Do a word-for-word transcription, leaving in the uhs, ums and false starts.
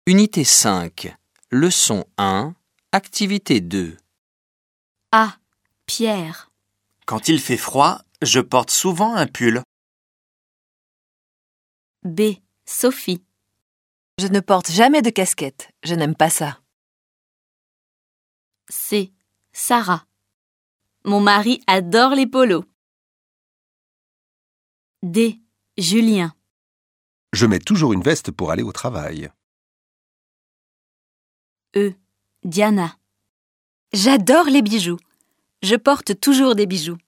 Unité cinq, leçon un, activité deux. A. Pierre. Quand il fait froid, je porte souvent un pull. B. Sophie. Je ne porte jamais de casquette. Je n'aime pas ça. C. Sarah. Mon mari adore les polos. D. Julien. Je mets toujours une veste pour aller au travail. E. Diana. J'adore les bijoux. Je porte toujours des bijoux.